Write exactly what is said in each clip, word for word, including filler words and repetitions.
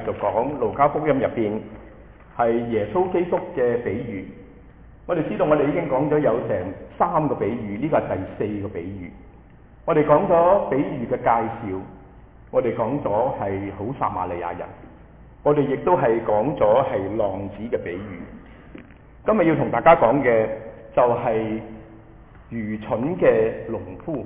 續講路加福音入邊係耶穌基督嘅比喻。我哋知道我哋已經講咗有成三個比喻，呢個係第四個比喻。我哋講咗比喻嘅介紹，我哋講咗係好撒瑪利亞人，我哋亦都係講咗係浪子嘅比喻。今日要同大家講嘅就係愚蠢嘅農夫。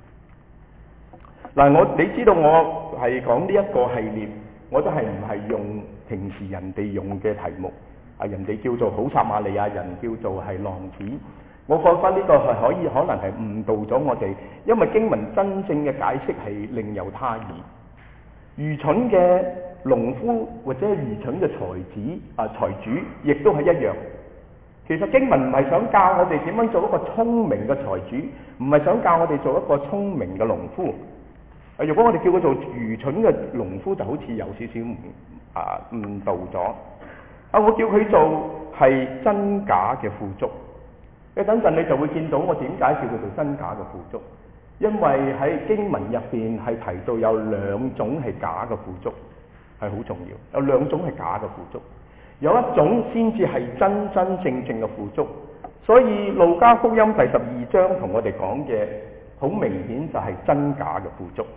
嗱，我你知道我係講呢一個系列，我都係唔係用平時人哋用嘅題目，啊人哋叫做好撒瑪利亞人，叫做係浪子。我覺得呢個係可以可能係誤導咗我哋，因為經文真正嘅解釋係另有他意。愚蠢嘅農夫或者愚蠢嘅財子啊財主，亦都係一樣。其實經文唔係想教我哋點樣做一個聰明嘅財主，唔係想教我哋做一個聰明嘅農夫。啊！如果我哋叫佢做愚蠢嘅農夫，就好似有少少誤啊誤導咗。啊！我叫佢做係真假嘅富足。你等陣你就會見到我點解叫佢做真假嘅富足，因為喺經文入邊係提到有兩種係假嘅富足，係好重要。有兩種係假嘅富足，有一種先至係真真正正嘅富足。所以路加福音第十二章同我哋講嘅好明顯就係真假嘅富足。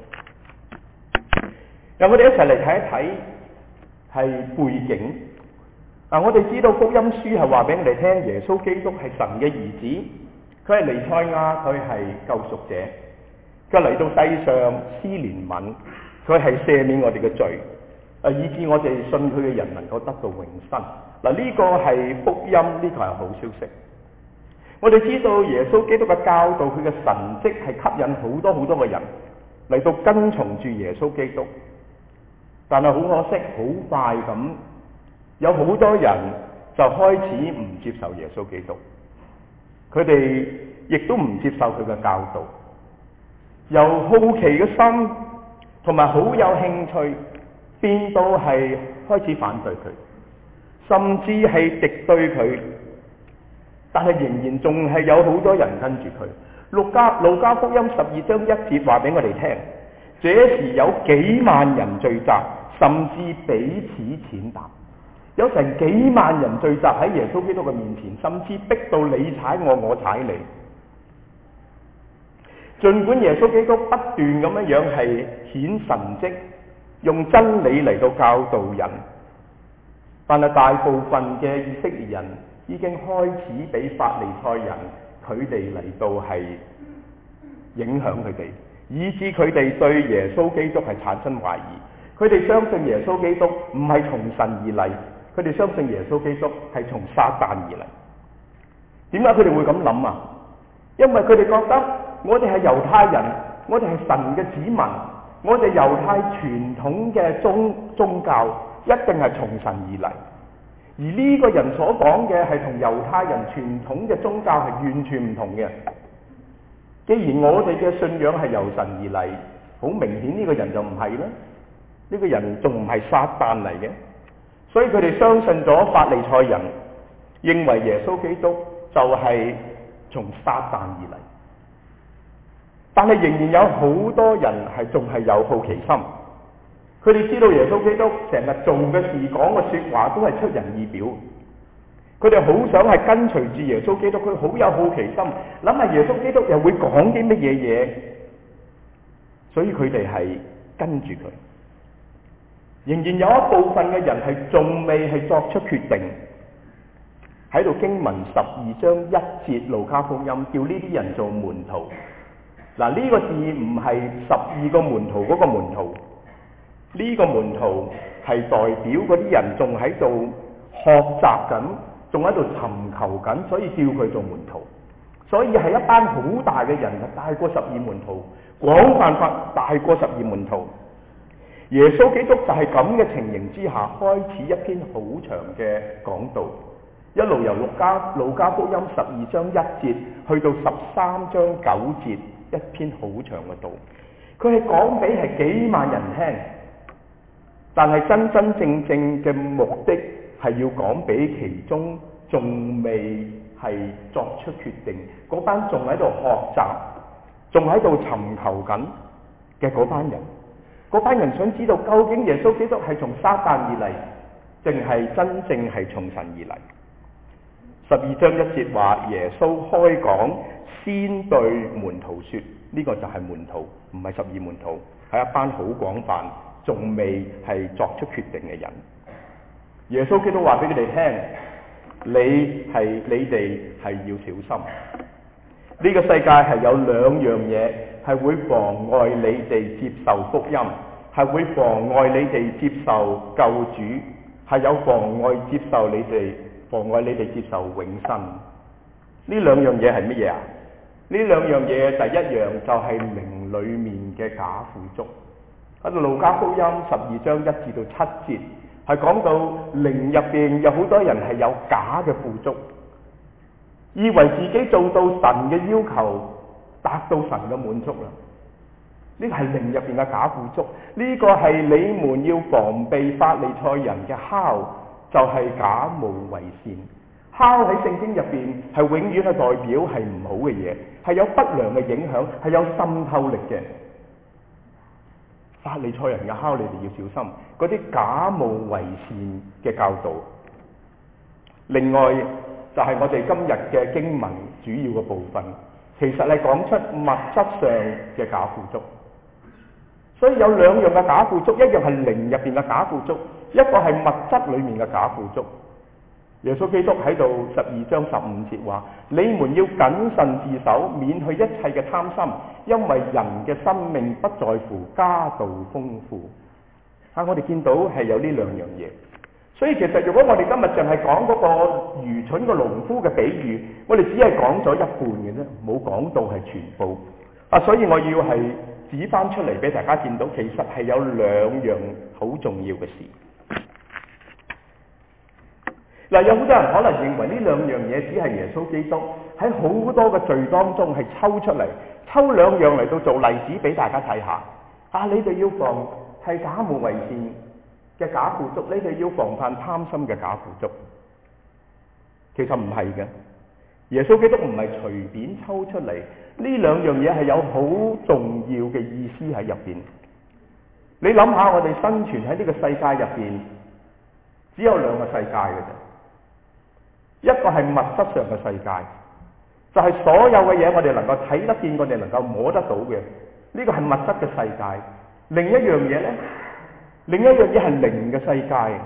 讓我哋一齊嚟睇一睇係背景。嗱，我哋知道福音書係話俾我哋聽，耶穌基督係神嘅兒子，佢係彌賽亞，佢係救贖者，佢嚟到世上施憐憫，佢係赦免我哋嘅罪，誒，以致我哋信佢嘅人能夠得到永生。嗱，呢個係福音，呢個係好消息。我哋知道耶穌基督嘅教導，佢嘅神蹟係吸引好多好多嘅人嚟到跟從住耶穌基督，但係好可惜，好快咁有好多人就開始唔接受耶穌基督，佢哋亦都唔接受佢嘅教導，由好奇嘅心同埋好有興趣變到係開始反對佢，甚至係敵對佢。但係仍然仲係有好多人跟住佢。路加路加福音十二章一節話俾我哋聽，這時有幾萬人聚集，甚至彼此踐踏。有成幾萬人聚集喺耶穌基督嘅面前，甚至逼到你踩我，我踩你。儘管耶穌基督不斷咁樣樣係顯神蹟，用真理嚟到教導人，但係大部分嘅以色列人已經開始俾法利賽人佢哋嚟到係影響佢哋，以致佢哋對耶穌基督係產生懷疑。佢哋相信耶穌基督唔係從神而嚟，佢哋相信耶穌基督係從撒旦而嚟。點解佢哋會咁諗啊？因為佢哋覺得我哋係猶太人，我哋係神嘅子民，我哋猶太傳統嘅宗宗教一定係從神而嚟。而呢個人所講嘅係同猶太人傳統嘅宗教係完全唔同嘅。既然我哋嘅信仰係由神而嚟，好明顯呢個人就唔係啦。呢個人仲唔係撒旦嚟嘅，所以佢哋相信咗法利賽人，認為耶穌基督就係從撒旦而嚟。但係仍然有好多人係仲係有好奇心。佢哋知道耶穌基督成日做嘅事、講嘅說話都係出人意表，佢哋好想係跟隨住耶穌基督，佢好有好奇心，諗下耶穌基督又會講啲乜嘢嘢，所以佢哋係跟住佢。仍然有一部分嘅人係仲未係作出決定，喺度經文十二章一節路加福音叫呢啲人做門徒。嗱，呢個字唔係十二個門徒嗰個門徒。呢個門徒係代表嗰啲人仲喺度學習緊，仲喺度尋求緊，所以叫佢做門徒。所以係一班好大嘅人，大過十二門徒，廣泛法大過十二門徒。耶穌基督就係咁嘅情形之下，開始一篇好長嘅講道，一路由路加路加福音十二章一節去到十三章九節，一篇好長嘅道。佢係講俾係幾萬人聽。但係真真正正嘅目的係要講俾其中仲未係作出決定，嗰班仲喺度學習，仲喺度尋求緊嘅嗰班人。 嗰班人想知道究竟耶穌基督係從撒旦而嚟，定係真正係從神而嚟？十二章一節話耶穌開講，先對門徒說，呢、這個就係門徒，唔係十二門徒，係一班好廣泛，仲未係作出決定嘅人。耶穌基督話俾佢哋聽，你係你哋係要小心。呢、這個世界係有兩樣嘢係會妨礙你哋接受福音，係會妨礙你哋接受救主，係有妨礙接受你哋。妨礙你哋接受永生。呢兩樣嘢係乜嘢啊？呢兩樣嘢第一樣就係靈裏面嘅假富足。喺度路加福音十二章一至到七節係講到靈入邊有好多人係有假嘅富足，以為自己做到神嘅要求，達到神嘅滿足啦。呢個係靈入邊嘅假富足，呢個係你們要防備法利賽人嘅酵，就係假冒為善。酵喺聖經入邊係永遠係代表係唔好嘅嘢，係有不良嘅影響，係有滲透力嘅。法利賽人嘅酵，你哋要小心嗰啲假冒為善嘅教導。另外就係我哋今日嘅經文主要嘅部分，其實係講出物質上嘅假富足。所以有兩樣嘅假富足，一樣係靈入邊嘅假富足，一個係物質裏面嘅假富足。耶穌基督喺度十二章十五節話：你們要謹慎自守，免去一切嘅貪心，因為人嘅生命不在乎家道豐富。啊，我哋見到係有呢兩樣嘢。所以其實如果我哋今日淨係講嗰個愚蠢嘅農夫嘅比喻，我哋只係講咗一半嘅啫，冇講到係全部。啊，所以我要係指翻出嚟俾大家見到，其實係有兩樣好重要嘅事。嗱，有好多人可能認為呢兩樣嘢只係耶穌基督喺好多嘅罪當中係抽出嚟，抽兩樣嚟到做例子俾大家睇下。啊，你哋要防係假冒為善嘅假富足，你哋要防範貪心嘅假富足。其實唔係嘅，耶穌基督唔係隨便抽出嚟，呢兩樣嘢係有好重要嘅意思喺入邊。你諗下，我哋生存喺呢個世界入邊，只有兩個世界嘅啫。一個係物質上嘅世界，就係所有嘅嘢我哋能夠睇得見，我哋能夠摸得到嘅，呢個係物質嘅世界。另一樣嘢呢，另一樣嘢係靈嘅世界，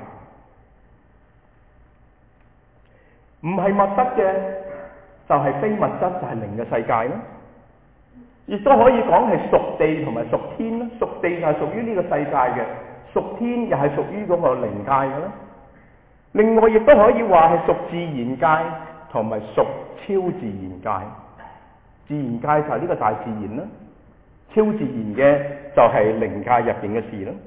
唔係物質嘅就係非物質，就係靈嘅世界啦。亦都可以講係屬地同埋屬天啦。屬地係屬於呢個世界嘅，屬天又係屬於嗰個靈界嘅啦。另外亦都可以話係屬自然界同埋屬超自然界。自然界就係呢個大自然啦，超自然嘅就係靈界入邊嘅事啦。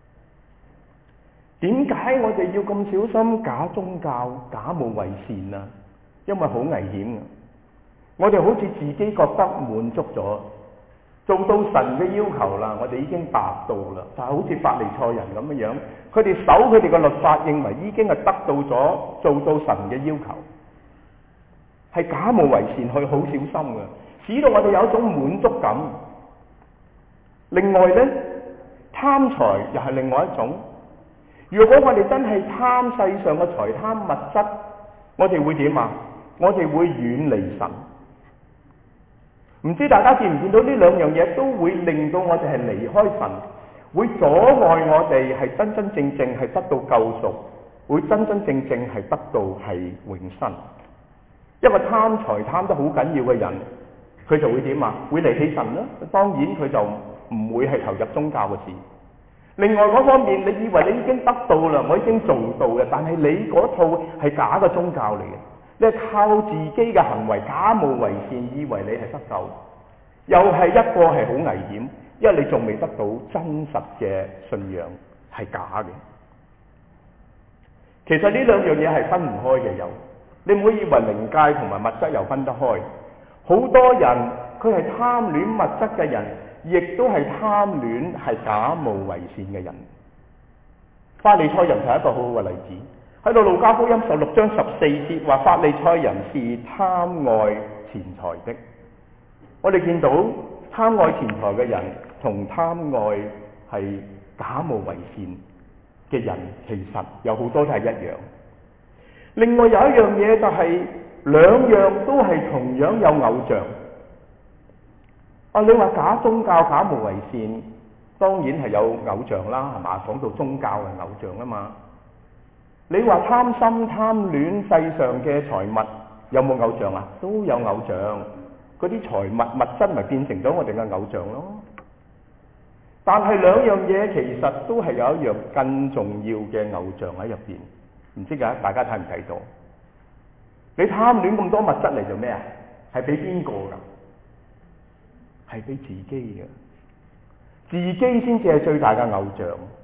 點解我哋要咁小心假宗教、假冒為善啊？因為好危險啊！我哋好似自己覺得滿足咗，做到神嘅要求啦，我哋已經達到啦，就係好似法利賽人咁樣樣，佢哋守佢哋嘅律法，認為已經係得到咗，做到神嘅要求，係假冒為善，去好小心嘅，使到我哋有一種滿足感。另外呢，貪財又係另外一種。如果我哋真係貪世上嘅財，貪物質，我哋會點啊？我哋會遠離神。唔知大家見唔見到呢兩樣嘢都會令到我哋係離開神，會阻礙我哋係真真正正係得到救贖，會真真正正係得到係永生。一個貪財貪得好緊要嘅人，佢就會點啊？會離棄神啦。當然佢就唔會係投入宗教嘅事。另外嗰方面，你以為你已經得到啦，我已經做到嘅，但係你嗰套係假嘅宗教嚟嘅。你係靠自己嘅行為假冒為善，以為你係得救，又係一個係好危險，因為你仲未得到真實嘅信仰，係假嘅。其實呢兩樣嘢係分唔開嘅，有你唔好以為靈界同埋物質又分得開。好多人佢係貪戀物質嘅人，亦都係貪戀係假冒為善嘅人。法利賽人就係一個好好嘅例子。喺度路加福音十六章十四節話，法利賽人是貪愛錢財的。我哋見到貪愛錢財嘅人同貪愛係假冒為善嘅人，其實有好多都係一樣。另外有一樣嘢就係兩樣都係同樣有偶像。啊，你話假宗教假冒為善，當然係有偶像啦，係嘛？講到宗教係偶像啊嘛。你話貪心貪戀世上嘅財物，有冇偶像啊？都有偶像。嗰啲財物物質咪變成咗我哋嘅偶像咯。但係兩樣嘢其實都係有一樣更重要嘅偶像喺入邊，唔知㗎？大家睇唔睇到？你貪戀咁多物質嚟做咩啊？係俾邊個㗎？係俾自己嘅，自己先至係最大嘅偶像。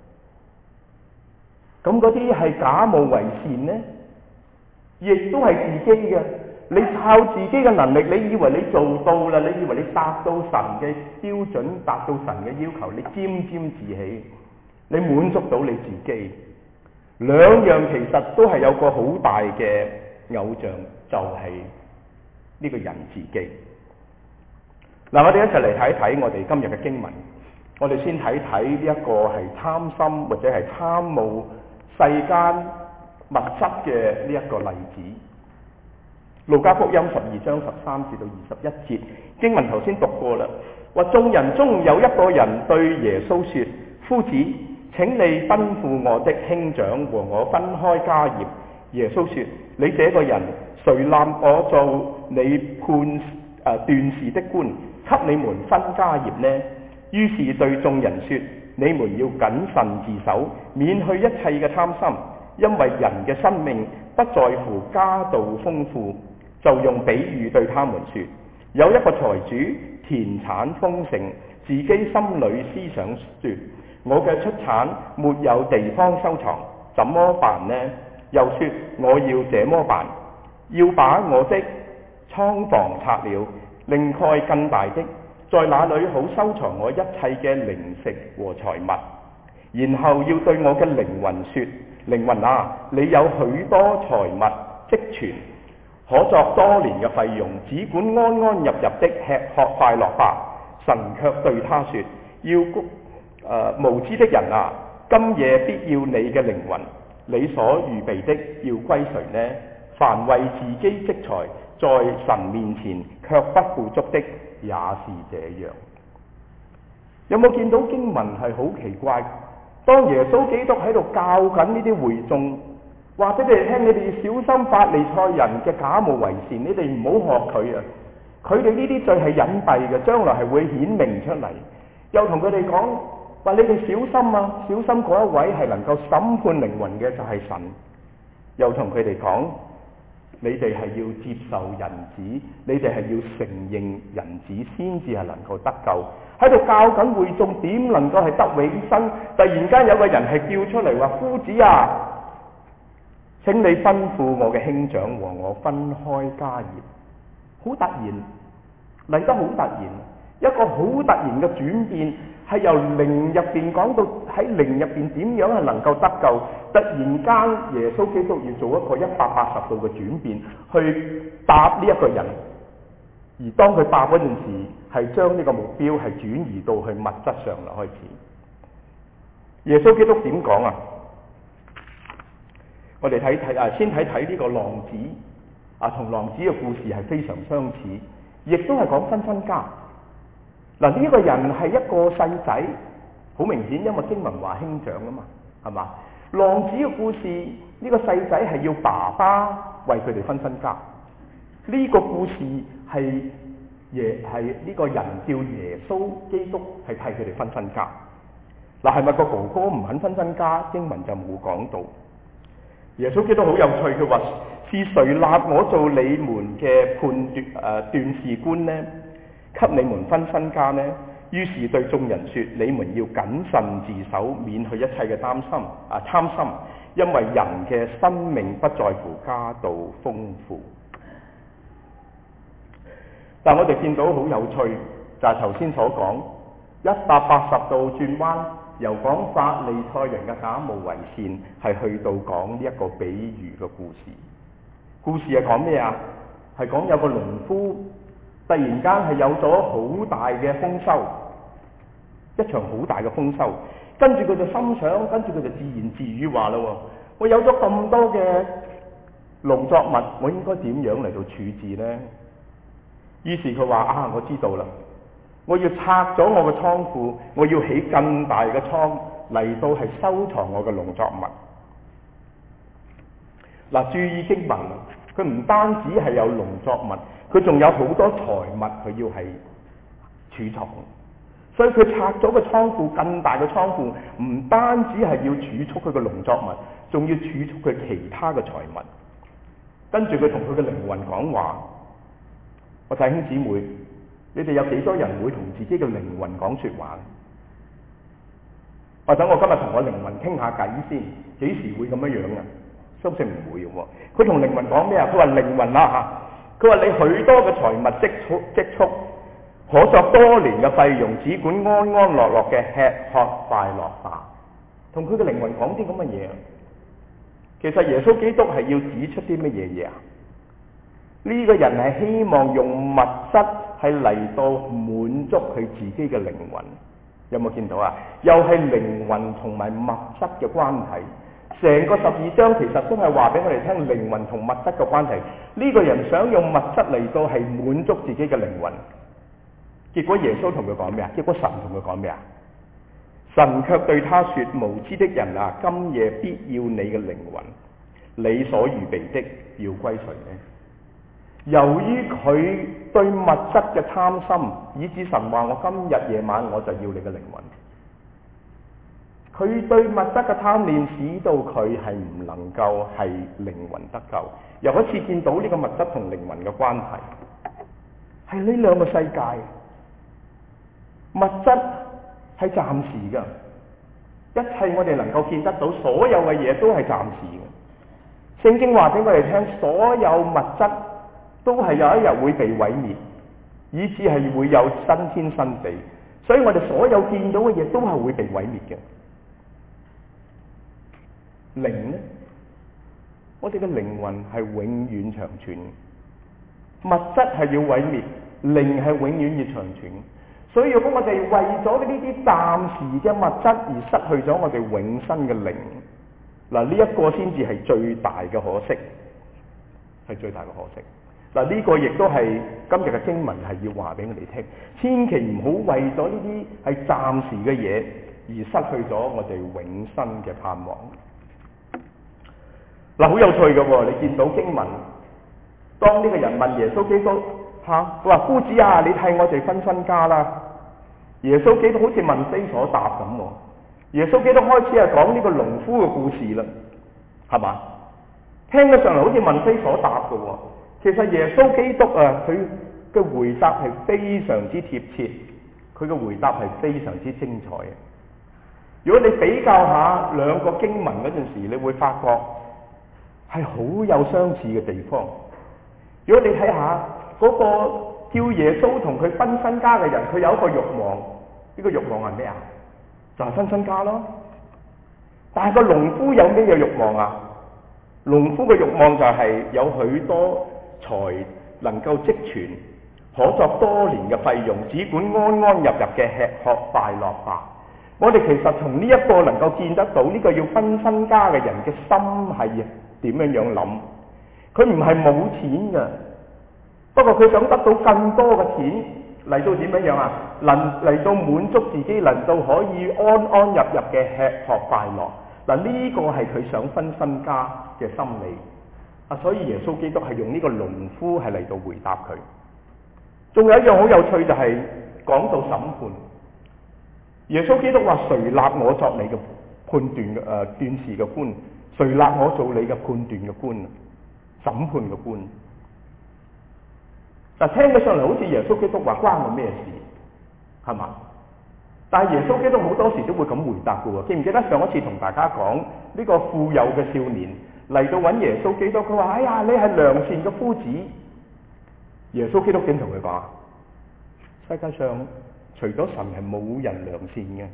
咁嗰啲係假冒為善呢，亦都係自己嘅。你靠自己嘅能力，你以為你做到啦，你以為你達到神嘅標準，達到神嘅要求，你沾沾自喜，你滿足到你自己。兩樣其實都係有個好大嘅偶像，就係呢個人自己。嗱，我哋一齊嚟睇睇我哋今日嘅經文。我哋先睇睇呢一個係貪心或者係貪慕世間物質嘅呢一個例子。路加福音十二章十三至到二十一節經文頭先讀過啦，話眾人中有一個人對耶穌說：夫子，請你吩咐我的兄長和我分開家業。耶穌說：你這個人，誰立我做你判誒、呃、斷事的官，給你們分家業呢？於是對眾人說：你們要謹慎自守，免去一切嘅貪心，因為人嘅生命不在乎家道豐富。就用比喻對他們說：有一個財主田產豐盛，自己心裏思想說：我嘅出產沒有地方收藏，怎麼辦呢？又說：我要這麼辦，要把我的倉房拆了，另蓋更大的，在那裏好收藏我一切嘅零食和財物。然後要對我嘅靈魂說：靈魂啊，你有許多財物積存，可作多年嘅費用，只管安安入入的吃喝快樂吧。神卻對他說：要誒、呃、無知的人啊，今夜必要你嘅靈魂，你所預備的要歸誰呢？凡為自己積財，在神面前卻不富足的，也是這樣。有冇見到經文係好奇怪？當耶穌基督喺度教緊呢啲會眾，話俾你哋聽，你哋要小心法利賽人嘅假冒為善，你哋唔好學佢啊！佢哋呢啲罪係隱蔽嘅，將來係會顯明出嚟。又同佢哋講話：你哋小心啊，小心嗰一位係能夠審判靈魂嘅就係神。又同佢哋講：你哋係要接受人子，你哋係要承認人子先至係能夠得救。喺度教緊會眾點能夠係得永生。突然間有個人係叫出嚟話：夫子啊，請你吩咐我嘅兄長和我分開家業。好突然，嚟得好突然，一個好突然嘅轉變，係由靈入邊講到喺靈入邊點樣係能夠得救。突然間耶穌基督要做一個一百八十度嘅轉變，去答呢一個人。而當佢答嗰陣時，係將呢個目標係轉移到去物質上啦。開始，耶穌基督點講啊？我哋睇睇啊，先睇睇呢個浪子啊，同浪子嘅故事係非常相似，亦都係講分身家。嗱，呢個人係一個細仔，好明顯，因為經文話兄長啊嘛，係嘛？浪子嘅故事，呢個細仔係要爸爸為佢哋分身家。呢個故事係耶係呢個人叫耶穌基督係替佢哋分身家。嗱，係咪個哥哥唔肯分身家？經文就冇講到。耶穌基督好有趣，佢話：是誰立我做你們嘅判斷誒斷事官呢？給你們分身家呢？於是對眾人說：你們要謹慎自守，免去一切嘅擔心啊貪心，因為人嘅生命不在乎家道豐富。但我哋見到好有趣，就係頭先所講一百八十度轉彎，由講法利賽人嘅假冒為善，係去到講呢一個比喻嘅故事。故事係講咩啊？係講有個農夫突然間係有咗好大嘅豐收， 一場好大嘅豐收。跟住佢就心想，跟住佢就自言自語話啦：我有咗咁多嘅農作物，我應該點樣嚟到處置呢？於是佢話：啊，我知道啦，我要拆咗我嘅倉庫，我要起更大嘅倉嚟到係收藏我嘅農作物。嗱，注意經文，佢唔單止係有農作物，佢仲有好多財物，佢要係儲藏。所以佢拆咗個倉庫，更大嘅倉庫，唔單止係要儲蓄佢嘅農作物，仲要儲蓄佢其他嘅財物。跟住佢同佢嘅靈魂講話：我弟兄姊妹，你哋有幾多人會同自己嘅靈魂講說話呢？或者我今日同我靈魂傾下偈先，幾時會咁樣樣啊？相信唔會嘅喎。佢同靈魂講咩啊？佢話：靈魂啦嚇，佢話你許多嘅財物積蓄積蓄，可作多年嘅費用，只管安安樂樂嘅吃喝快樂吧。同佢嘅靈魂講啲咁嘅嘢。其實耶穌基督係要指出啲乜嘢嘢啊？呢個人係希望用物質係嚟到滿足佢自己嘅靈魂。有冇見到啊？又係靈魂同埋物質嘅關係。成個十二章其實都係話俾我哋聽靈魂同物質嘅關係。呢個人想用物質嚟到係滿足自己嘅靈魂。結果耶穌同佢講咩啊？結果神同佢講咩啊？神卻對他說：無知的人啊，今夜必要你嘅靈魂，你所預備的要歸誰呢？由於佢對物質嘅貪心，以致神話：我今日夜晚我就要你嘅靈魂。佢對物質嘅貪念，使到佢係唔能夠係靈魂得救。又一次見到呢個物質同靈魂嘅關係，係呢兩個世界。物質係暫時噶，一切我哋能夠見得到，所有嘅嘢都係暫時嘅。聖經話俾我哋聽，所有物質都係有一日會被毀滅，以至係會有新天新地。所以我哋所有見到嘅嘢都係會被毀滅嘅。靈呢？我哋嘅靈魂係永遠長存，物質係要毀滅，靈係永遠要長存。所以如果我哋為咗呢啲暫時嘅物質而失去咗我哋永生嘅靈，嗱，呢一個先至係最大嘅可惜，係最大嘅可惜。嗱，呢個亦都係今日嘅經文係要話俾我哋聽，千祈唔好為咗呢啲係暫時嘅嘢而失去咗我哋永生嘅盼望。嗱，好有趣嘅喎，你見到經文，當呢個人問耶穌基督吓，佢話：夫子啊，你替我哋分身家啦。耶穌基督好似問非所答咁。耶穌基督開始係講呢個農夫嘅故事啦，係嘛？聽得上嚟好似問非所答嘅喎。其實耶穌基督啊，佢嘅回答係非常之貼切，佢嘅回答係非常之精彩嘅。如果你比較下兩個經文嗰陣時，你會發覺係好有相似嘅地方。如果你睇下嗰個叫耶穌同佢分身家嘅人，佢有一個慾望，呢個慾望係咩啊？就係分身家咯。但係個農夫有咩嘢慾望啊？農夫嘅慾望就係有許多財能夠積存，可作多年嘅費用，只管安安入入嘅吃喝快樂吧。我哋其實從呢一個能夠見得到呢個要分身家嘅人嘅心係點樣樣諗。佢唔係冇錢嘅，不過佢想得到更多嘅錢嚟到點樣樣啊？能嚟到滿足自己，能到可以安安入入嘅吃喝快樂。嗱，呢個係佢想分身家嘅心理啊，所以耶穌基督係用呢個農夫係嚟到回答佢。仲有一樣好有趣就係講到審判，耶穌基督話：誰立我作你嘅判斷嘅誒斷事嘅官？誰立我做你嘅判斷嘅官？審判嘅官。嗱，聽起上嚟好似耶穌基督話關我咩事，係嘛？但係耶穌基督好多時都會咁回答嘅喎。記唔記得上一次同大家講呢個富有嘅少年嚟到揾耶穌基督，佢話：哎呀，你係良善嘅夫子。耶穌基督點同佢講？世界上除咗神係冇人良善嘅。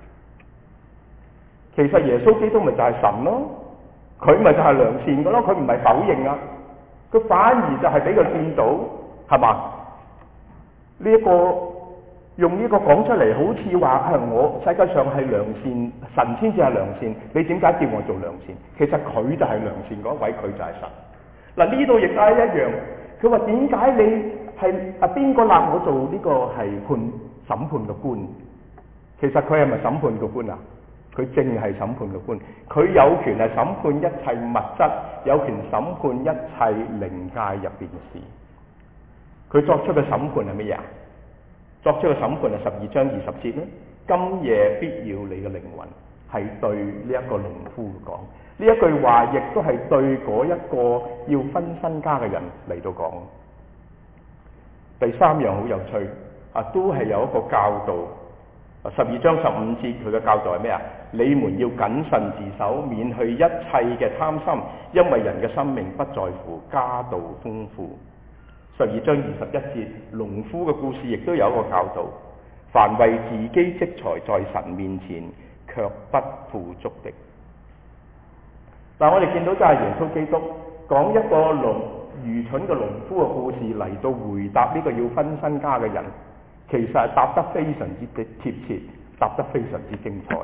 其實耶穌基督咪就係神咯，佢咪就係良善嘅咯，佢唔係否認啊，佢反而就係俾佢見到，係嘛？呢一個用呢個講出嚟，好似話係我世界上係良善，神先至係良善，你點解叫我做良善？其實佢就係良善嗰位，佢就係神。嗱，呢度亦都係一樣，佢話點解你係啊邊個立我做呢個係判審判嘅官？其實佢係咪審判嘅官啊？佢正係審判嘅官，佢有權係審判一切物質，有權審判一切靈界入邊嘅事。佢作出嘅審判係乜嘢啊？作出嘅審判係十二章二十節咧，今夜必要你嘅靈魂，係對呢一個農夫講。呢一句話亦都係對嗰一個要分身家嘅人嚟到講。第三樣好有趣啊，都係有一個教導。十二章十五節佢嘅教導係咩啊？你們要謹慎自守，免去一切嘅貪心，因為人嘅生命不在乎家道豐富。十二章二十一節農夫嘅故事亦都有一個教導，凡為自己積財在神面前卻不富足的。但我哋見到就係耶穌基督講一個農愚蠢嘅農夫嘅故事嚟到回答呢個要分身家嘅人，其實係答得非常之貼切，答得非常之精彩。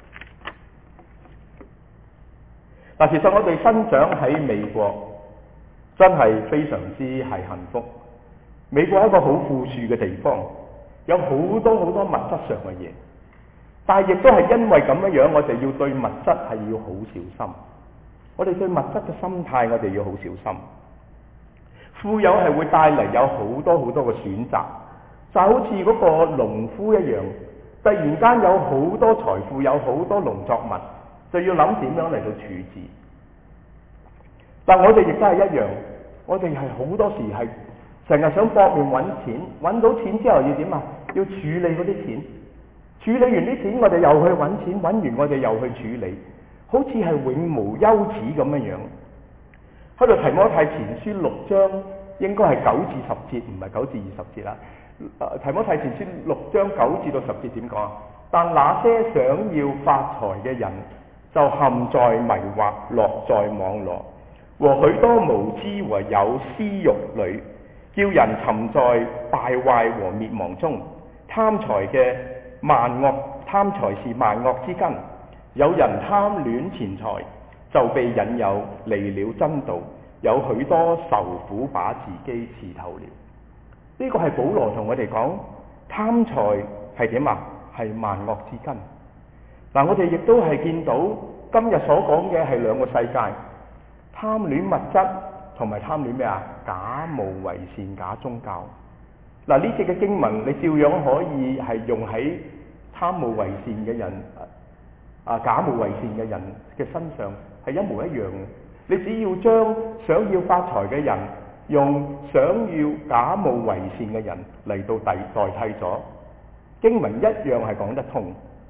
嗱，其實我哋生長喺美國，真係非常之係幸福。美國係一個好富庶嘅地方，有好多好多物質上嘅嘢，但係亦都係因為咁樣樣，我哋要對物質係要好小心。我哋對物質嘅心態，我哋要好小心。富有係會帶嚟有好多好多嘅選擇，就好似嗰個農夫一樣，突然間有好多財富，有好多農作物，就要諗點樣嚟到處置。但我哋亦都係一樣，我哋係好多時係成日想搏命揾錢，揾到錢之後要點啊？要處理嗰啲錢，處理完啲錢，我哋又去揾錢，揾完我哋又去處理，好似係永無休止咁樣樣。喺度提摩太前書六章，應該係九至十節，唔係九至二十節啦。提摩太前書六章九至到十節點講啊？但那些想要發財嘅人，就陷在迷惑、落在網羅和許多無知和有私欲裏，叫人沉在敗壞和滅亡中。貪財嘅萬惡，貪財是萬惡之根。有人貪戀錢財，就被引誘離了真道，有許多愁苦把自己刺透了。呢個係保羅同我哋講，貪財係點啊？係萬惡之根。嗱，我哋亦都係見到今日所講嘅係兩個世界，貪戀物質同埋貪戀咩啊？假冒為善、假宗教。嗱，呢節嘅經文你照樣可以係用喺貪冒為善嘅人啊，假冒為善嘅人嘅身上係一模一樣嘅。你只要將想要發財嘅人用想要假冒為善嘅人嚟到代代替咗，經文一樣係講得通。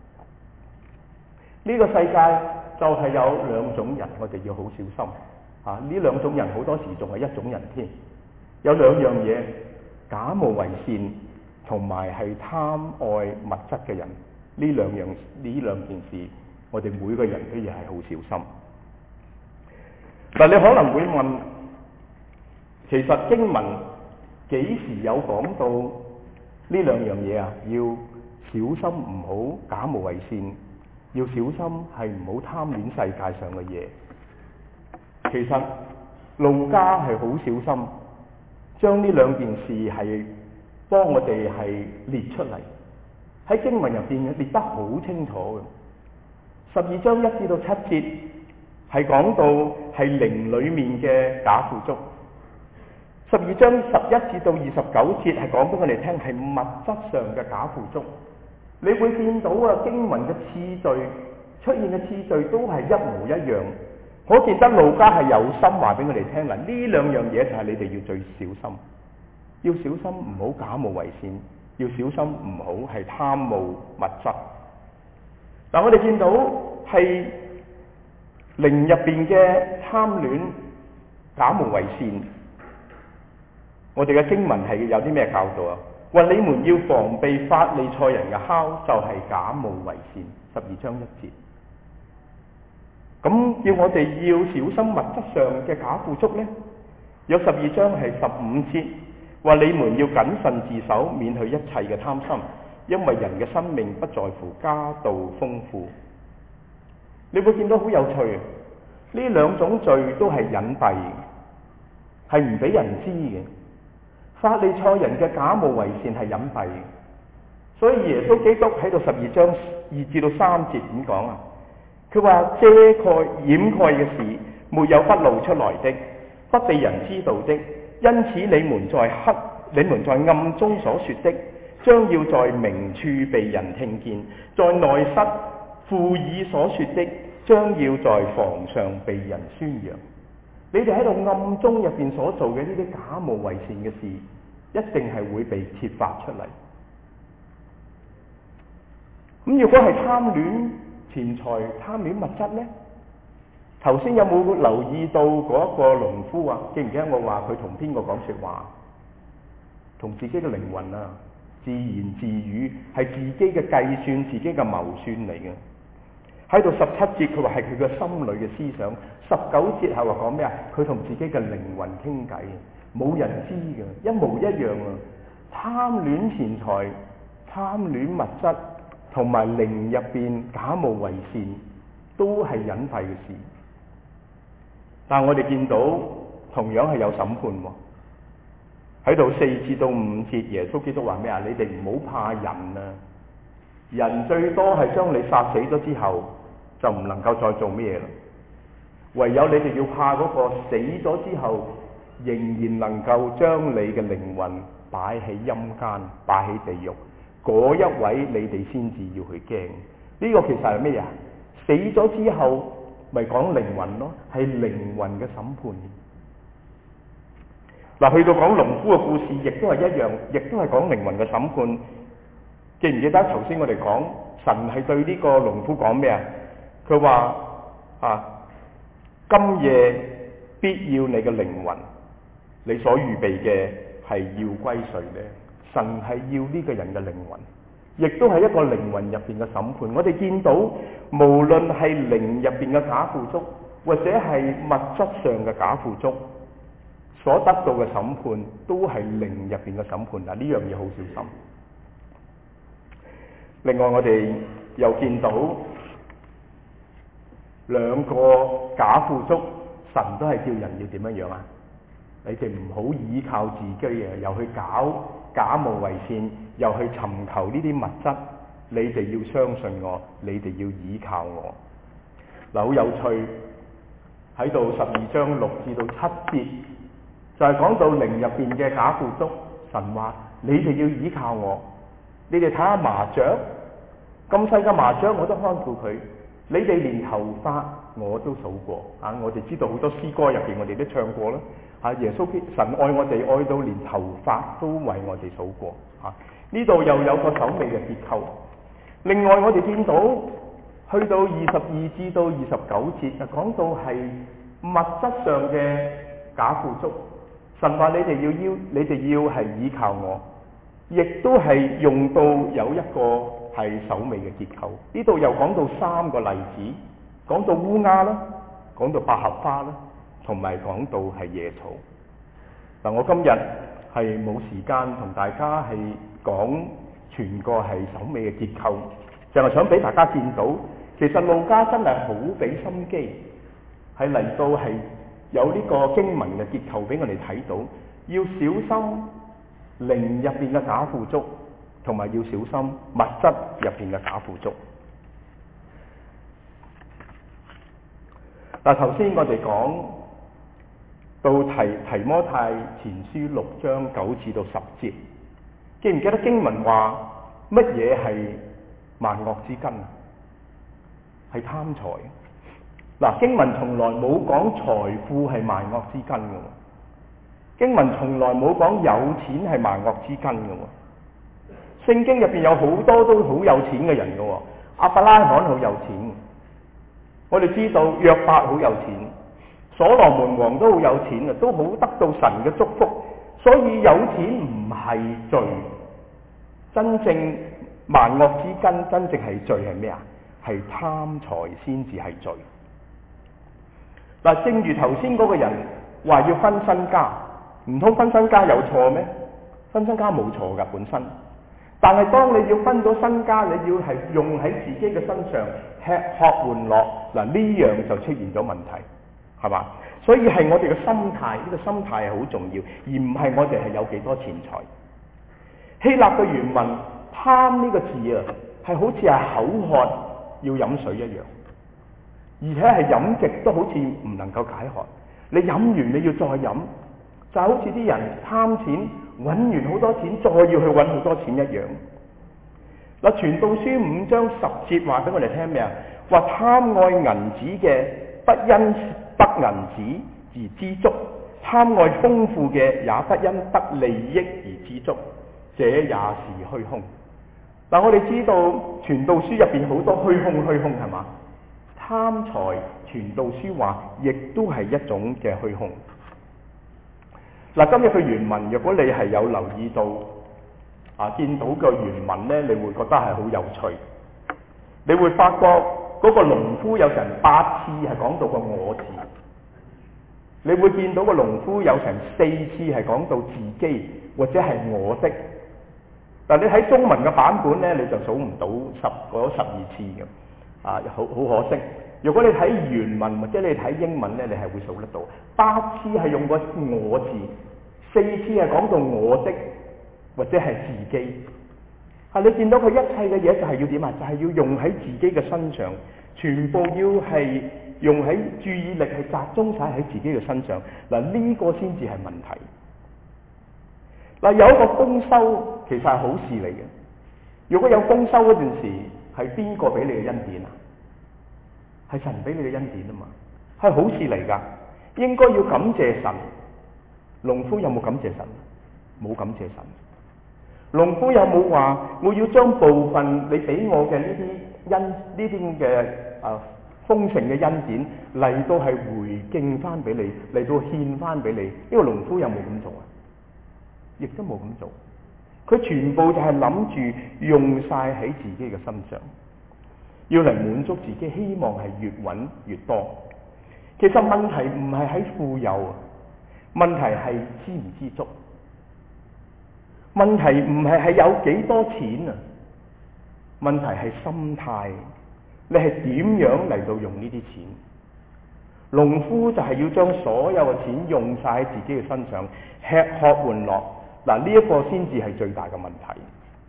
呢個世界就係有兩種人，我哋要好小心啊！呢兩種人好多時仲係一種人添。有兩樣嘢，假冒為善同埋係貪愛物質嘅人，呢兩樣呢兩件事，我哋每個人都要係好小心。嗱，你可能會問，其實經文幾時有講到呢兩樣嘢啊？要小心唔好假冒為善，要小心係唔好貪戀世界上嘅嘢。其實路加係好小心，將呢兩件事係幫我哋係列出嚟，喺經文入邊列得好清楚嘅。十二章一至到七節係講到係靈裏面嘅假富足，十二章十一至到二十九節係講俾我哋聽係物質上嘅假富足。你會見到啊，經文嘅次序出現嘅次序都係一模一樣，可見得路加係有心話俾我哋聽啦。呢兩樣嘢就係你哋要最小心，要小心唔好假冒為善，要小心唔好係貪慕物質。但我哋見到係靈入邊嘅貪戀、假冒為善，我哋嘅經文係有啲咩教導啊？話你們要防備法利賽人嘅酵，就係假冒為善。十二章一節，咁叫我哋要小心物質上嘅假富足呢？有十二章係十五節，話你們要謹慎自守，免去一切嘅貪心， 因為人嘅生命不在乎家道豐富。你會見到好有趣啊！呢兩種罪都係隱蔽嘅，係唔俾人知嘅。法利賽人嘅假冒為善係隱蔽嘅，所以耶穌基督喺度十二章二至到三節點講啊？佢話遮蓋掩蓋嘅事，沒有不露出來的，不被人知道的。因此你們在黑，你們在暗中所說的，將要在明處被人聽見；在內室附耳所說的，將要在房上被人宣揚。你哋喺度暗中入邊所做嘅呢啲假冒為善嘅事，一定係會被揭發出嚟。咁如果係貪戀錢財、貪戀物質呢？頭先有冇留意到嗰一個農夫啊？記唔記得我話佢同邊個講說話？同自己嘅靈魂啊，自言自語，係自己嘅計算、自己嘅謀算嚟嘅。喺度十七節佢話係佢嘅心裏嘅思想，十九節係話講咩啊？佢同自己嘅靈魂傾偈，冇人知嘅，一模一樣啊！貪戀錢財、貪戀物質，同埋靈入邊假冒為善，都係隱蔽嘅事。但係我哋見到同樣係有審判喎。喺度四至到五節，耶穌基督話咩啊？你哋唔好怕人啊！人最多係將你殺死咗之後，就唔能夠再做咩啦。唯有你哋要怕嗰個死咗之後，仍然能夠將你嘅靈魂擺喺陰間、擺喺地獄嗰一位，你哋先至要去驚。呢個其實係咩啊？死咗之後，咪講靈魂咯，係靈魂嘅審判。嗱，去到講農夫嘅故事，亦都係一樣，亦都係講靈魂嘅審判。記唔記得頭先我哋講神係對呢個農夫講咩啊？佢話啊，今夜必要你嘅靈魂，你所預備嘅係要歸誰呢？神係要呢個人嘅靈魂，亦都係一個靈魂入邊嘅審判。我哋見到無論係靈入邊嘅假富足，或者係物質上嘅假富足，所得到嘅審判都係靈入邊嘅審判。嗱，呢樣嘢好小心。另外我哋又見到兩個假富足，神都係叫人要點樣樣啊？你哋唔好依靠自己啊，又去搞假冒為善，又去尋求呢啲物質。你哋要相信我，你哋要依靠我。嗱，好有趣，喺度十二章六至到七節，就係講到靈入邊嘅假富足。神話你哋要依靠我。你哋睇下麻雀，咁細嘅麻雀我都看顧佢。你哋連頭髮我都數過啊！我哋知道好多詩歌入邊，我哋都唱過啦。啊，耶穌神愛我哋愛到連頭髮都為我哋數過。啊，呢度又有個首尾嘅結構。另外我哋見到去到二十二至到二十九節，就講到係物質上嘅假富足。神話你哋要要，你哋要係依靠我。亦都係用到有一個係首尾嘅結構。呢度又講到三個例子，講到烏鴉啦，講到百合花啦，同埋講到係野草。嗱，我今日係冇時間同大家係講全個係首尾嘅結構，就係想俾大家見到，其實路加真係好俾心機，係嚟到係有呢個經文嘅結構俾我哋睇到，要小心靈入邊嘅假富足，同埋要小心物質入邊嘅假富足。嗱，頭先我哋講到提提摩太前書六章九至到十節，記唔記得經文話乜嘢係萬惡之根啊？係貪財。嗱，經文從來冇講財富係萬惡之根嘅。經文從來冇講有錢係萬惡之根嘅喎。聖經入邊有好多都好有錢嘅人嘅喎。亞伯拉罕好有錢，我哋知道約伯好有錢，所羅門王都好有錢啊，都好得到神嘅祝福。所以有錢唔係罪，真正萬惡之根，真正係罪係咩啊？係貪財先至係罪。嗱，正如頭先嗰個人話要分身家。唔通分身家有錯咩？分身家冇錯噶本身， 但係當你要分咗身家，你要係用喺自己嘅身上吃喝玩樂，嗱呢樣就出現咗問題，係嘛？所以係我哋嘅心態，呢個心態係好重要，而唔係我哋係有幾多錢財。希臘嘅原文貪呢個字啊，係好似係口渴要飲水一樣，而且係飲極都好似唔能夠解渴。你飲完你要再飲，就好似啲人貪錢，揾完好多錢，再要去揾好多錢一樣。嗱，傳道書五章十節話俾我哋聽咩啊？話貪愛銀子嘅，不因得銀子而知足；貪愛豐富嘅，也不因得利益而知足，這也是虛空。嗱，我哋知道傳道書入邊好多虛空，虛空係嘛？貪財，傳道書話亦都係一種嘅虛空。嗱，今日嘅原文，如果你係有留意到啊，見到個原文呢，你會覺得係好有趣。你會發覺嗰個農夫有成八次係講到個我字，你會見到個農夫有成四次係講到自己或者係我的。但你喺中文嘅版本呢，你就數唔到十嗰十二次嘅，啊，好好可惜。如果你睇原文或者你睇英文呢，你係會數得到。八次係用個我字，四次係講到我的或者係自己。啊，你見到佢一切嘅嘢就係要點啊？就係、是、要用喺自己嘅身上，全部要係用喺注意力係集中晒喺自己嘅身上。嗱，呢個先至係問題。嗱，有一個豐收其實係好事嚟嘅。如果有豐收嗰陣時，係邊個俾你嘅恩典啊？係神俾你嘅恩典啊嘛，係好事嚟噶，應該要感謝神。農夫有冇感謝神？冇感謝神。農夫有冇話我要將部分你俾我嘅呢啲恩呢啲嘅啊豐盛嘅恩典嚟到係回敬翻俾你，嚟到獻翻俾你？呢個農夫有冇咁做啊？亦都冇咁做。佢全部就係諗住用晒喺自己嘅身上，要嚟滿足自己，希望係越揾越多。其實問題唔係喺富有，問題係知唔知足。問題唔係係有幾多錢啊，問題係心態。你係點樣嚟到用呢啲錢？農夫就係要將所有嘅錢用晒喺自己嘅身上，吃喝玩樂。嗱，呢一個先至係最大嘅問題。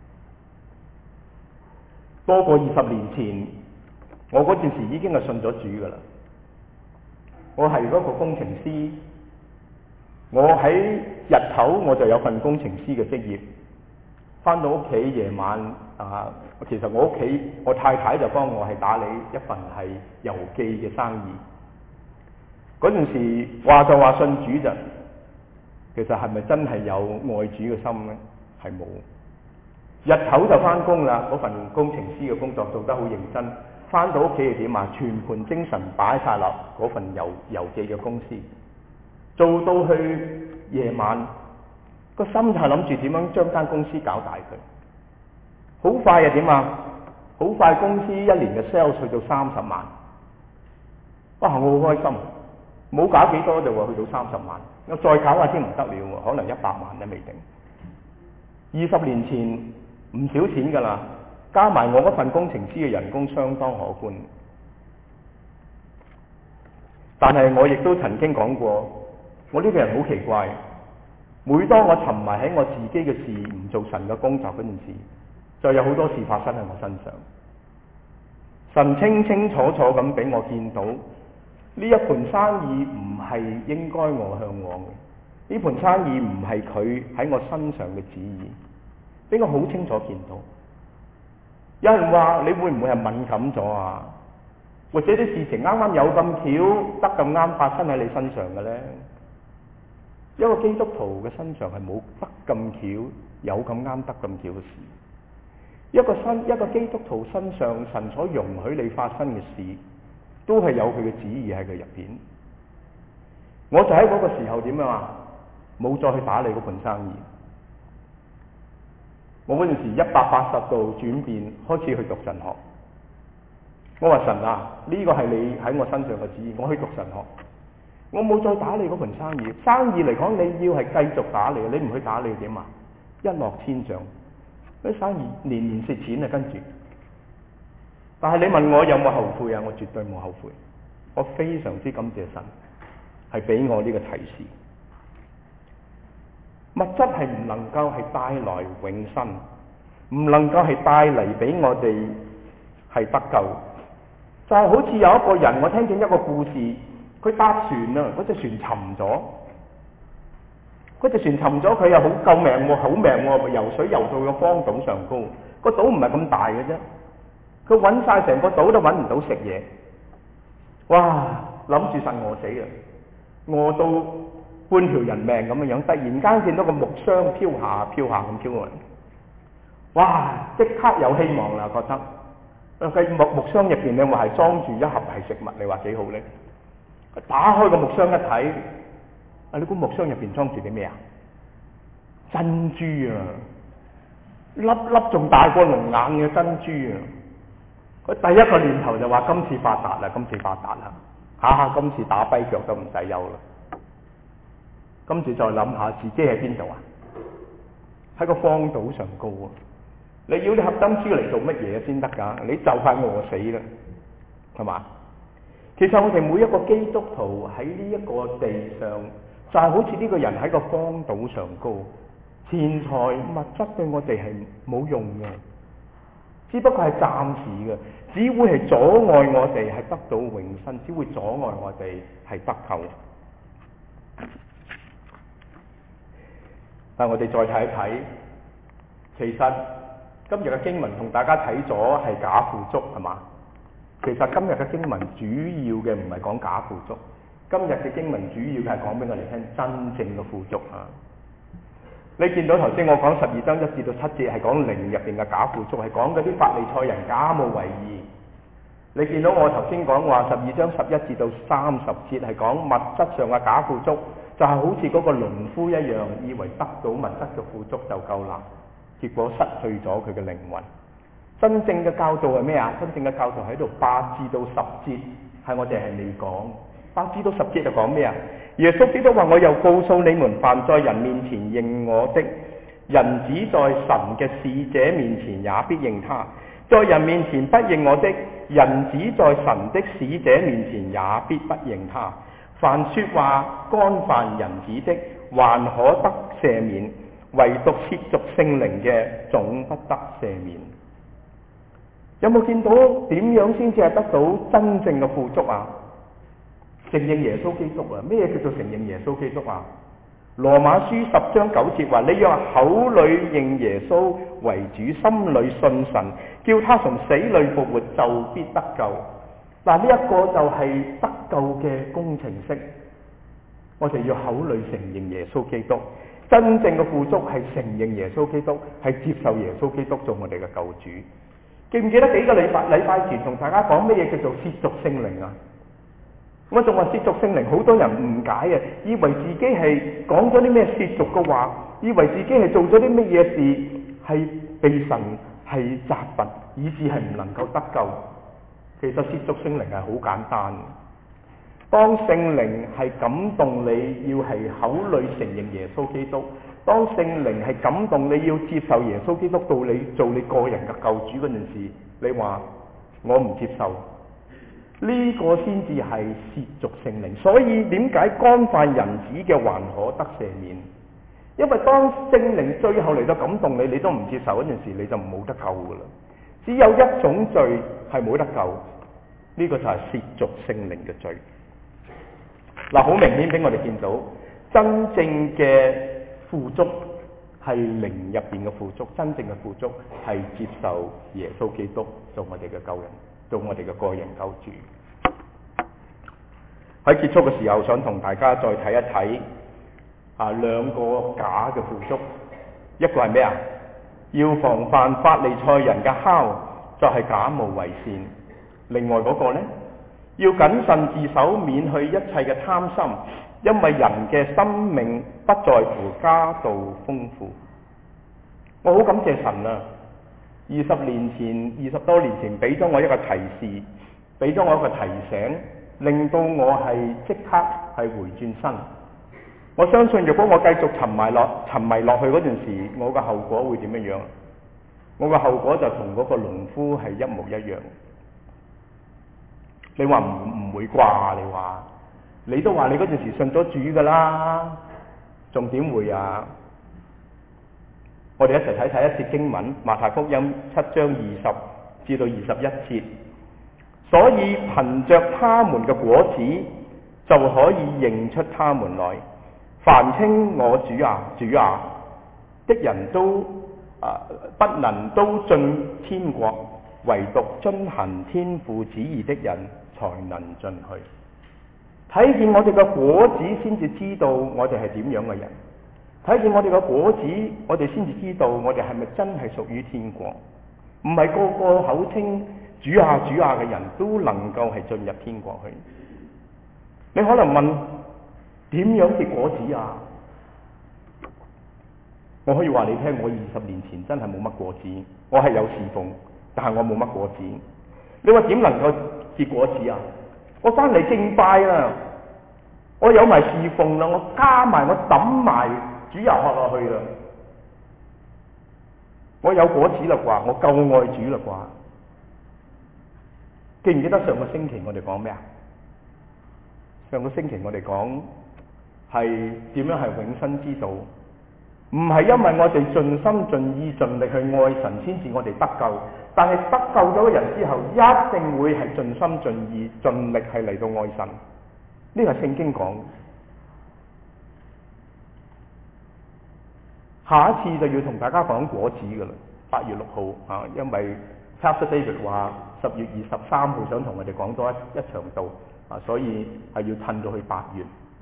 多過二十年前，我嗰陣時已經係信咗主噶啦。我係嗰個工程師，我喺日頭我就有份工程師嘅職業，翻到屋企夜晚啊，其實我屋企我太太就幫我係打理一份係郵寄嘅生意。嗰陣時話就話信主咋，其實係咪真係有愛主嘅心呢？係冇。日頭就翻工啦，嗰份工程師嘅工作做得好認真。翻到屋企係點啊？全盤精神擺晒落嗰份郵郵寄嘅公司，做到去夜晚個心就係諗住點樣將間公司搞大佢。好快又點啊？好快公司一年嘅 sales 去到三十萬，哇！我好開心，冇搞幾多就話去到三十萬，我再搞下先唔得了喎，可能一百萬都未定。二十年前唔少錢㗎啦。加埋我嗰份工程師嘅人工相當可觀，但係我亦都曾經講過，我呢個人好奇怪，每當我沉迷喺我自己嘅事，唔做神嘅工作嗰陣時，就有好多事發生喺我身上。神清清楚楚咁俾我見到，呢一盤生意唔係應該我向往嘅，呢盤生意唔係佢喺我身上嘅旨意，俾我好清楚見到。有人話你會唔會係敏感咗啊？或者啲事情啱啱有咁巧得咁啱發生喺你身上嘅呢？一個基督徒嘅身上係冇得咁巧有咁啱得咁巧嘅事。一個身一個基督徒身上神所容許你發生嘅事，都係有佢嘅旨意喺佢入邊。我就喺嗰個時候點樣啊？冇再去打理嗰盤生意。我嗰陣時一百八十度轉變，開始去讀神學。我話神啊，呢個係你喺我身上嘅旨意，我去讀神學。我冇再打理嗰盤生意。生意嚟講，你要係繼續打理，你唔去打理點啊？一落千丈。 啲生意年年蝕錢啊，跟住。但係你問我有冇後悔啊？我絕對冇後悔，我非常之感謝神，係俾我呢個提示。物質係唔能夠係帶來永生，唔能夠係帶嚟俾我哋係得救。就係好似有一個人，我聽見一個故事，佢搭船啊，嗰隻船沉咗，嗰隻船沉咗，佢又好救命喎，好命喎，游水游到個荒島上高，個島唔係咁大嘅啫，佢揾晒成個島都揾唔到食嘢，哇！諗住實餓死啊，餓到半條人命咁樣樣，突然間見到個木箱飄下飄下咁飄落嚟，哇！即刻有希望啦，覺得。佢木木箱入邊你話係裝住一盒係食物，你話幾好咧？打開個木箱一睇，啊！你估木箱入邊裝住啲咩啊？珍珠啊，粒粒仲大過龍眼嘅珍珠啊！佢第一個念頭就話今次發達啦，今次發達啦，下下今次打跛腳都唔使憂啦。跟住再諗下自己喺邊度啊？喺個荒島上高啊！你要啲盒珍珠嚟做乜嘢先得㗎？你就快餓死啦，係嘛？其實我哋每一個基督徒喺呢一個地上，就係好似呢個人喺個荒島上高，錢財物質對我哋係冇用嘅，只不過係暫時嘅，只會係阻礙我哋係得到永生，只會阻礙我哋係得救。但我哋再睇一睇，其實今日嘅經文同大家睇咗係假富足，係嘛？其實今日嘅經文主要嘅唔係講假富足，今日嘅經文主要係講俾我哋聽真正嘅富足啊！你見到頭先我講十二章一至到七節係講靈入邊嘅假富足，係講嗰啲法利賽人假冒為義。你見到我頭先講話十二章十一至到三十節係講物質上嘅假富足，就係、是、好似嗰個農夫一樣，以為得到物質嘅富足就夠啦，結果失去咗佢嘅靈魂。真正嘅教導係咩啊？真正嘅教導喺度八至到十節，係我哋係未講。八至到十節就講咩啊？耶穌基督話：我又告訴你們，凡在人面前認我的，人子在神嘅使者面前也必認他；在人面前不認我的，人子在神的使者面前也必不認他。凡說話干犯人子的，還可得赦免；唯獨褻瀆聖靈嘅，總不得赦免。有冇見到點樣先至係得到真正嘅富足啊？承認耶穌基督啊！咩叫做承認耶穌基督啊？羅馬書十章九節話：你若口裏認耶穌為主，心裏信神，叫他從死裏復活，就必得救。嗱，呢一個就係得救嘅工程式。我哋要口裏承認耶穌基督，真正嘅富足係承認耶穌基督，係接受耶穌基督做我哋嘅救主。記唔記得幾個禮拜禮拜前同大家講咩嘢叫做褻瀆聖靈啊？我仲話褻瀆聖靈，好多人誤解啊，以為自己係講咗啲咩褻瀆嘅話，以為自己係做咗啲乜嘢事係被神係責罰，以致係唔能夠得救。其實褻瀆聖靈係好簡單，當聖靈係感動你要係口裏承認耶穌基督，當聖靈係感動你要接受耶穌基督到你做你個人嘅救主嗰陣時，你話我唔接受，呢、這個先至係褻瀆聖靈。所以點解干犯人子嘅還可得赦免？因為當聖靈最後嚟到感動你，你都唔接受嗰陣時，你就冇得救噶啦。只有一種罪係冇得救，呢、這個就係褻瀆聖靈嘅罪。嗱，好明顯俾我哋見到，真正嘅富足係靈入邊嘅富足，真正嘅富足係接受耶穌基督做我哋嘅救人，做我哋嘅個人救主。喺結束嘅時候，想同大家再睇一睇啊兩個假嘅富足，一個係咩啊？要防範法利賽人嘅酵，就係假冒為善。另外嗰個呢，要謹慎自守，免去一切嘅貪心，因為人嘅生命不在乎家道豐富。我好感謝神啊！二十年前、二十多年前俾咗我一個提示，俾咗我一個提醒，令到我係即刻係回轉身。我相信如果我繼續沉迷落沉迷落去嗰陣時，我嘅後果會點樣樣？ 我個後果就同嗰個農夫係一模一樣。你話唔唔會啩？你話你都話你嗰陣時信咗主噶啦，仲點會啊？我哋一齊睇睇一節經文，馬太福音七章二十至到二十一節。所以憑着他們嘅果子就可以認出他們來。凡稱我主啊主啊的人都啊不能都進天國，唯獨遵行天父旨意的人才能進去。睇見我哋嘅果子先至知道我哋係點樣嘅人，睇見我哋嘅果子，我哋先至知道我哋係咪真係屬於天國。唔係個個口稱主啊主啊嘅人都能夠係進入天國去。你可能問點樣結果子啊？我可以話你聽，我二十年前真係冇乜果子，我係有侍奉，但係我冇乜果子。你話點能夠結果子啊？我翻嚟敬拜啦，我有埋侍奉啦，我加埋我抌埋主日學落去啦，我有果子啦啩，我夠愛主啦啩。記唔記得上個星期我哋講咩啊？上個星期我哋講係點樣係永生之道，唔係因為我哋盡心盡意盡力去愛神先至我哋得救，但係得救咗嘅人之後，一定會係盡心盡意盡力係嚟到愛神。呢個係聖經講。下一次就要同大家講果子噶啦，八月六號啊，因為 Pastor David 話十月二十三號想同我哋講多一一場道啊，所以係要褪到去八月。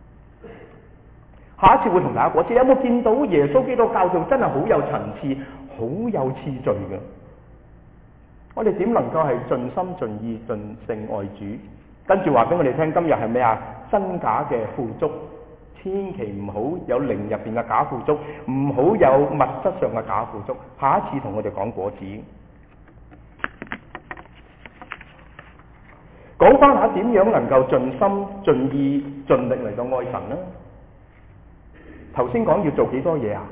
下一次會同大家果子，有冇見到耶穌基督教導真係好有層次、好有次序嘅？我哋點能夠係盡心盡意盡性愛主？跟住話俾我哋聽，今日係咩啊？真假嘅富足。千祈唔好有靈入邊嘅假富足，唔好有物質上嘅假富足。下一次同我哋講果子，講翻下點樣能夠盡心盡意盡力嚟到愛神呢？頭先講要做幾多嘢啊？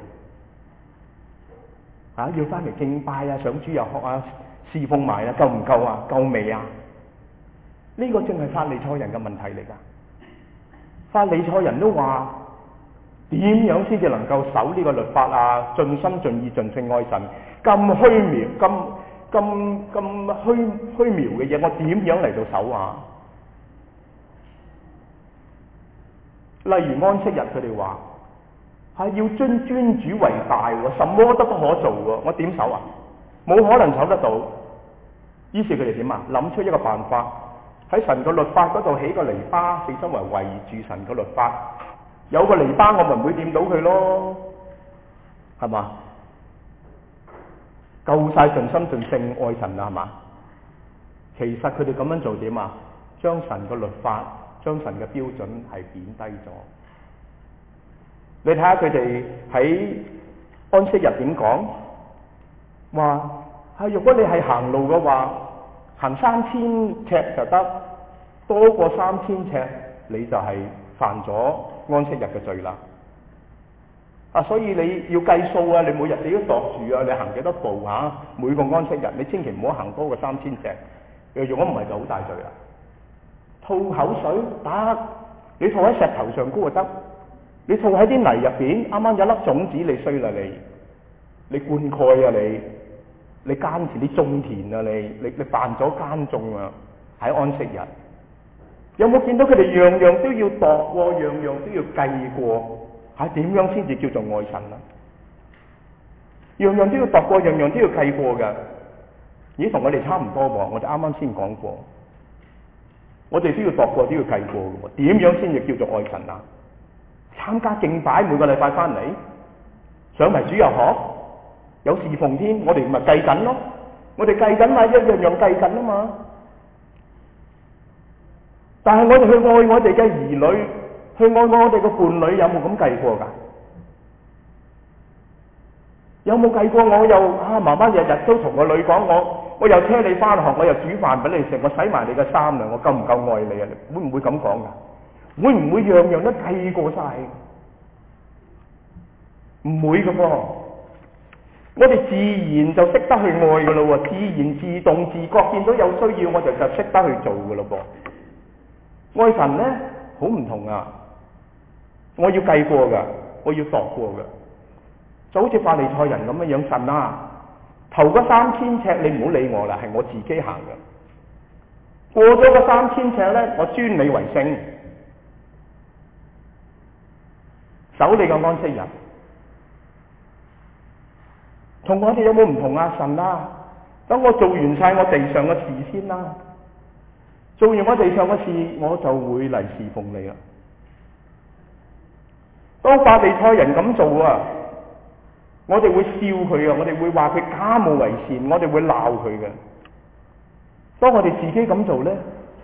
啊，要翻嚟敬拜啊，上主日學啊，侍奉埋啊，夠唔夠啊？夠未啊？呢、這個正係法利賽人嘅問題嚟噶。法利賽人都話點樣先至能夠守呢個律法啊？盡心盡意盡性愛神，咁虛渺、咁咁咁虛虛渺嘅嘢，我點樣嚟到守啊？例如安息日，佢哋話係要尊尊主為大，什麼都不可做喎，我點守啊？冇可能守得到。於是佢哋點啊？諗出一個辦法。喺神個律法嗰度起個籬笆，四周圍圍住神個律法。有個籬笆，我咪唔會掂到佢咯，係嘛？夠晒盡心盡性愛神啦，係嘛？其實佢哋咁樣做點啊？將神個律法、將神嘅標準係貶低咗。你睇下佢哋喺安息日點講？話係如果你係行路嘅話，行三千尺就得，多過三千尺你就係犯咗安息日嘅罪啦。啊，所以你要計數啊，你每日你都度住啊，你行幾多步啊？每個安息日你千祈唔好行多過三千尺，如果唔係就好大罪啦。吐口水得，你吐喺石頭上高就得，你吐喺啲泥入邊，啱啱有粒種子你衰啦你，你灌溉啊你。你耕田，你種田啊！你你你犯咗耕種啊！喺安息日，有冇見到佢哋樣樣都要度過，樣樣都要計過？係點樣先至叫做愛神啊？樣樣都要度過，樣樣都要計過㗎。咦，同我哋差唔多喎！我哋啱啱先講過，我哋都要度過，都要計過嘅喎。點樣先至叫做愛神啊？參加敬拜，每個禮拜翻嚟，上埋主日學。有侍奉添，我哋咪計緊咯，我哋計緊嘛，一樣樣計緊啊嘛。但係我哋去愛我哋嘅兒女，去愛我哋嘅伴侶，有冇咁計過㗎？有冇計過？我又啊，媽媽日日都同個女講，我我又車你翻學，我又煮飯俾你食，我洗埋你嘅衫啦，我夠唔夠愛你啊？會唔會咁講㗎？會唔會樣樣都計過晒？唔會㗎噃。 我哋自然就識得去愛噶咯喎，自然自動自覺見到有需要，我就就識得去做噶咯噃。愛神呢，好唔同啊！我要計過噶，我要度過噶，就好似法利賽人咁樣樣，神啊，頭嗰三千尺你唔好理我啦，係我自己行噶。過咗個三千尺呢，我尊你為聖，守你個安息日。同我哋有冇唔同啊？神啊，等我做完晒我地上嘅事先啦，做完我地上嘅事，我就會嚟侍奉你啦。當法利賽人咁做啊，我哋會笑佢啊，我哋會話佢假冒為善，我哋會鬧佢嘅。當我哋自己咁做呢，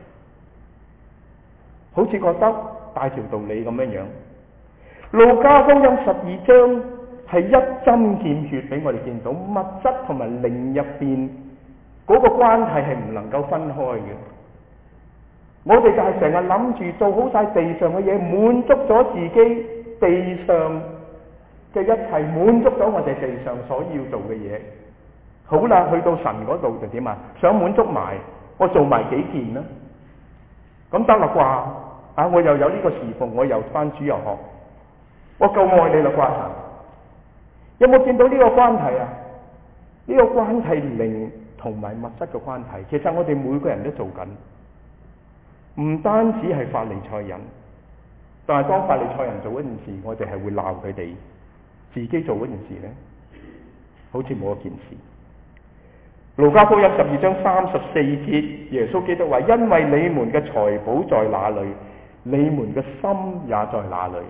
好似覺得大條道理咁樣樣。路加福音十二章係一針見血俾我哋見到物質同埋靈入邊嗰個關係係唔能夠分開嘅。我哋就係成日諗住做好晒地上嘅嘢，滿足咗自己地上嘅一切，滿足咗我哋地上所要做嘅嘢。好啦，去到神嗰度就點啊？想滿足埋，我做埋幾件啦，咁得啦啩？啊，我又有呢個侍奉，我又返主日學，我夠愛你啦啩神？有冇見到呢個關係啊？呢個關係靈同埋物質嘅關係，其實我哋每個人都做緊，唔單止係法利賽人，但係當法利賽人做嗰件事，我哋係會鬧佢哋；自己做嗰件事呢，好似冇一件事。路加福音十二章三十四節，耶穌基督話：因為你們嘅財寶在哪裏，你們嘅心也在哪裏。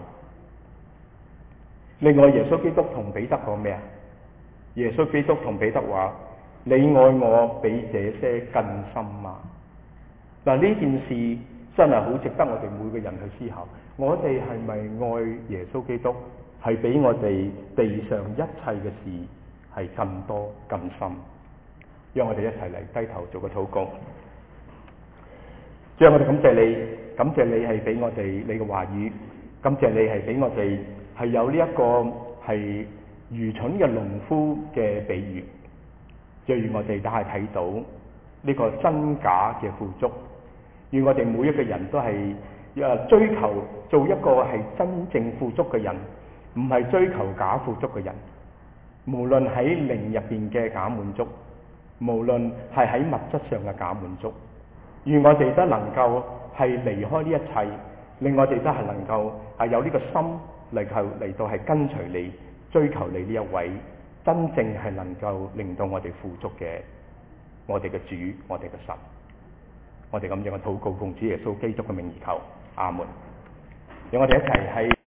另外，耶穌基督同彼得講咩啊？耶穌基督同彼得話：你愛我比這些更深嗎？嗱，呢件事真係好值得我哋每個人去思考。我哋係咪愛耶穌基督係比我哋地上一切嘅事係更多更深？讓我哋一齊嚟低頭做個禱告。主啊，我哋感謝你，感謝你係俾我哋你嘅話語，感謝你係俾我哋係有呢一個係愚蠢嘅農夫嘅比喻，讓我哋都係睇到呢個真假嘅富足，願我哋每一個人都係誒追求做一個係真正富足嘅人，唔係追求假富足嘅人。無論喺靈入邊嘅假滿足，無論係喺物質上嘅假滿足，願我哋都能夠係離開呢一切，令我哋都係能夠係有呢個心嚟求嚟到係跟隨你、追求你呢一位真正係能夠令到我哋富足嘅我哋嘅主、我哋嘅神。我哋咁樣嘅禱告奉主耶穌基督嘅名而求，阿門。讓我哋一齊喺